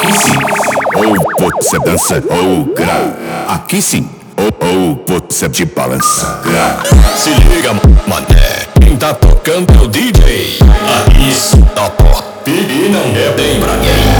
Aqui sim, ou você dança ou gra. Aqui sim, ou você te balança gra. Se liga, mané, quem tá tocando é o DJ. Aqui isso tá top e não é bem pra quem.